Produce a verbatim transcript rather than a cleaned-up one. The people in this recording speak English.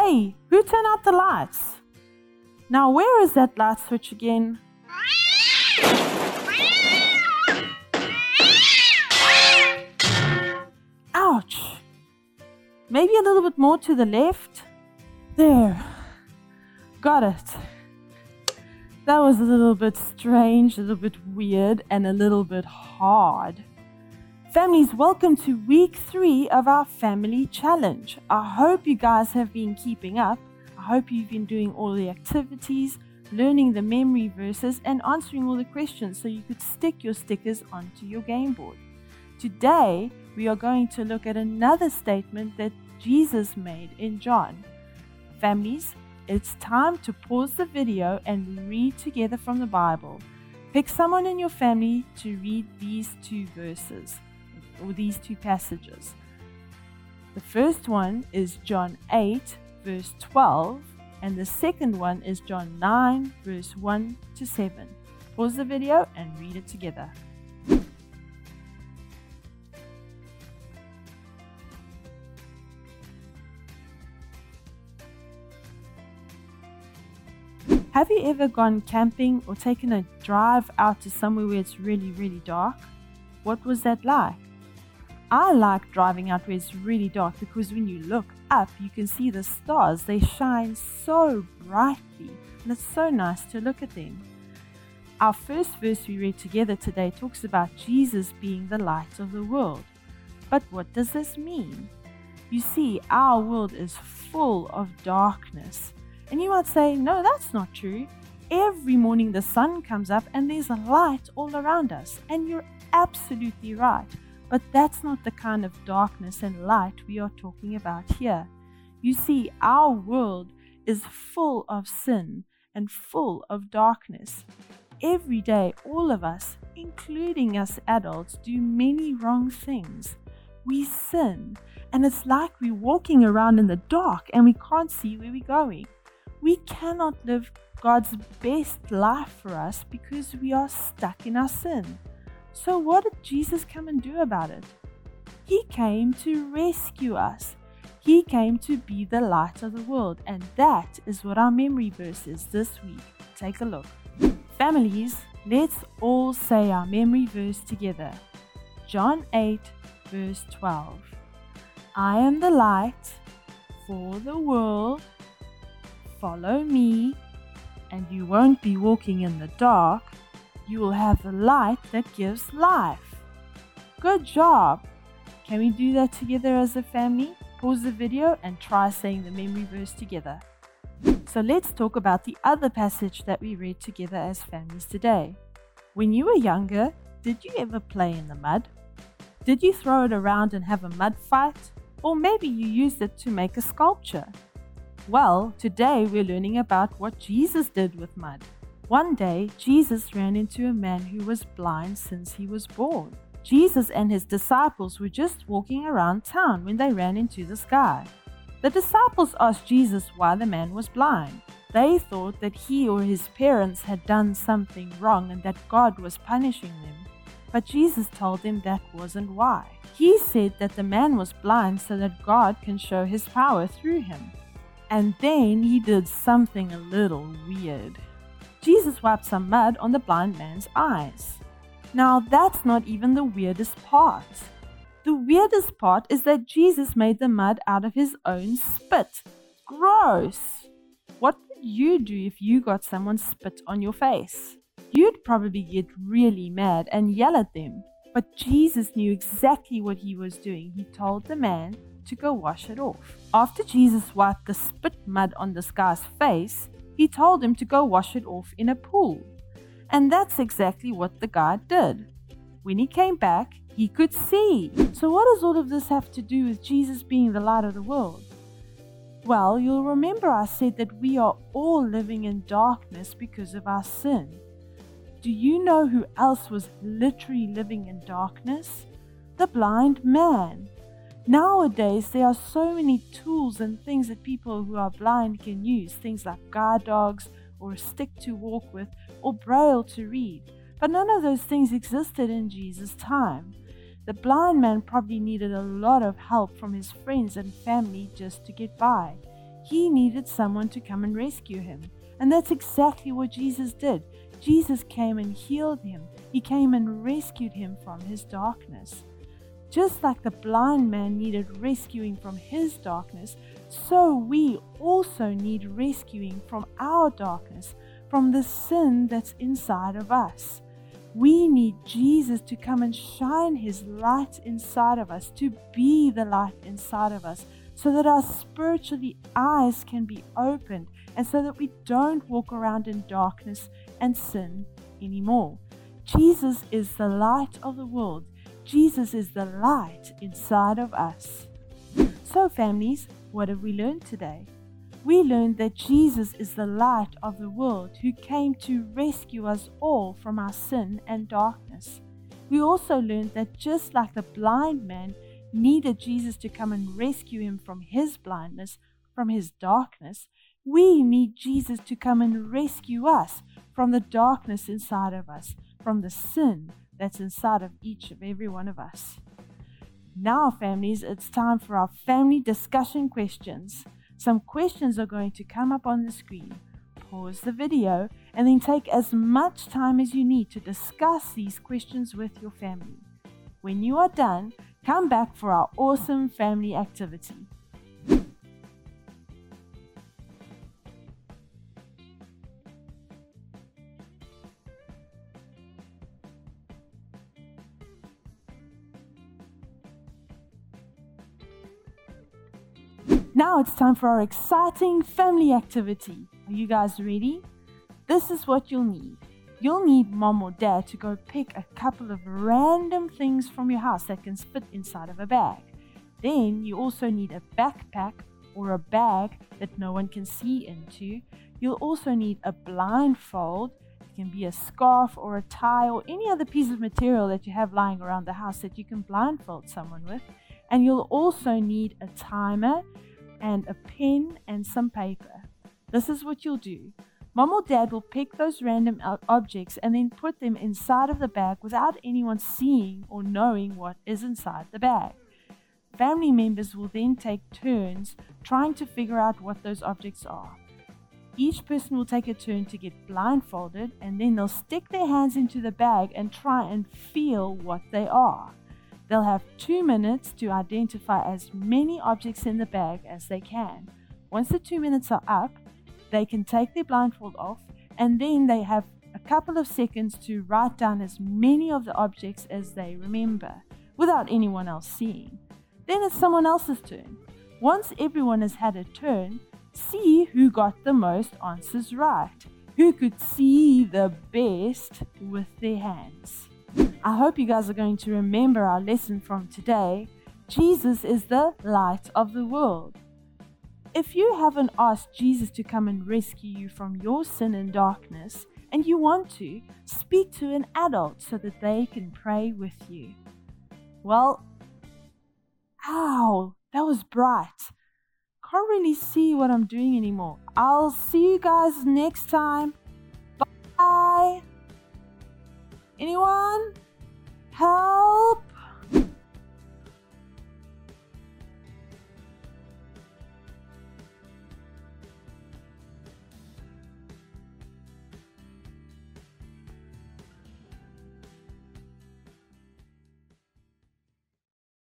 Hey, who turned out the lights? Now where is that light switch again? Ouch! Maybe a little bit more to the left? There. Got it. That was a little bit strange, a little bit weird, and a little bit hard. Families, welcome to week three of our family challenge. I hope you guys have been keeping up. I hope you've been doing all the activities, learning the memory verses, and answering all the questions so you could stick your stickers onto your game board. Today, we are going to look at another statement that Jesus made in John. Families, it's time to pause the video and read together from the Bible. Pick someone in your family to read these two verses, or these two passages. The first one is John eight, verse twelve, and the second one is John nine, verse one to seven. Pause the video and read it together. Have you ever gone camping or taken a drive out to somewhere where it's really, really dark? What was that like? I like driving out where it's really dark because when you look up, you can see the stars. They shine so brightly, and it's so nice to look at them. Our first verse we read together today talks about Jesus being the light of the world. But what does this mean? You see, our world is full of darkness. And you might say, no, that's not true. Every morning the sun comes up and there's a light all around us. And you're absolutely right. But that's not the kind of darkness and light we are talking about here. You see, our world is full of sin and full of darkness. Every day, all of us, including us adults, do many wrong things. We sin. And it's like we're walking around in the dark and we can't see where we're going. We cannot live God's best life for us because we are stuck in our sin. So what did Jesus come and do about it? He came to rescue us. He came to be the light of the world. And that is what our memory verse is this week. Take a look. Families, let's all say our memory verse together. John eight, verse twelve. I am the light for the world. Follow me, and you won't be walking in the dark. You will have the light that gives life. Good job! Can we do that together as a family? Pause the video and try saying the memory verse together. So let's talk about the other passage that we read together as families today. When you were younger, did you ever play in the mud? Did you throw it around and have a mud fight? Or maybe you used it to make a sculpture? Well, today we're learning about what Jesus did with mud. One day, Jesus ran into a man who was blind since he was born. Jesus and his disciples were just walking around town when they ran into this guy. The disciples asked Jesus why the man was blind. They thought that he or his parents had done something wrong and that God was punishing them. But Jesus told them that wasn't why. He said that the man was blind so that God can show his power through him. And then he did something a little weird. Jesus wiped some mud on the blind man's eyes. Now that's not even the weirdest part. The weirdest part is that Jesus made the mud out of his own spit. Gross! What would you do if you got someone spit on your face? You'd probably get really mad and yell at them. But Jesus knew exactly what he was doing. He told the man to go wash it off. After Jesus wiped the spit mud on this guy's face, he told him to go wash it off in a pool. And that's exactly what the guy did. When he came back, he could see. So what does all of this have to do with Jesus being the light of the world? Well, you'll remember I said that we are all living in darkness because of our sin. Do you know who else was literally living in darkness? The blind man. Nowadays, there are so many tools and things that people who are blind can use, things like guide dogs or a stick to walk with or braille to read. But none of those things existed in Jesus' time. The blind man probably needed a lot of help from his friends and family just to get by. He needed someone to come and rescue him. And that's exactly what Jesus did. Jesus came and healed him. He came and rescued him from his darkness. Just like the blind man needed rescuing from his darkness, so we also need rescuing from our darkness, from the sin that's inside of us. We need Jesus to come and shine his light inside of us, to be the light inside of us, so that our spiritual eyes can be opened and so that we don't walk around in darkness and sin anymore. Jesus is the light of the world. Jesus is the light inside of us. So families, what have we learned today? We learned that Jesus is the light of the world who came to rescue us all from our sin and darkness. We also learned that just like the blind man needed Jesus to come and rescue him from his blindness, from his darkness, we need Jesus to come and rescue us from the darkness inside of us, from the sin that's inside of each of every one of us. Now, families, it's time for our family discussion questions. Some questions are going to come up on the screen. Pause the video and then take as much time as you need to discuss these questions with your family. When you are done, come back for our awesome family activity. Now it's time for our exciting family activity. Are you guys ready? This is what you'll need. You'll need mom or dad to go pick a couple of random things from your house that can fit inside of a bag. Then you also need a backpack or a bag that no one can see into. You'll also need a blindfold. It can be a scarf or a tie or any other piece of material that you have lying around the house that you can blindfold someone with. And you'll also need a timer and a pen and some paper. This is what you'll do. Mom or dad will pick those random objects and then put them inside of the bag without anyone seeing or knowing what is inside the bag. Family members will then take turns trying to figure out what those objects are. Each person will take a turn to get blindfolded, and then they'll stick their hands into the bag and try and feel what they are. They'll have two minutes to identify as many objects in the bag as they can. Once the two minutes are up, they can take their blindfold off, and then they have a couple of seconds to write down as many of the objects as they remember, without anyone else seeing. Then it's someone else's turn. Once everyone has had a turn, see who got the most answers right, who could see the best with their hands. I hope you guys are going to remember our lesson from today. Jesus is the light of the world. If you haven't asked Jesus to come and rescue you from your sin and darkness, and you want to, speak to an adult so that they can pray with you. Well, ow, that was bright. Can't really see what I'm doing anymore. I'll see you guys next time. Bye. Anyone? Help!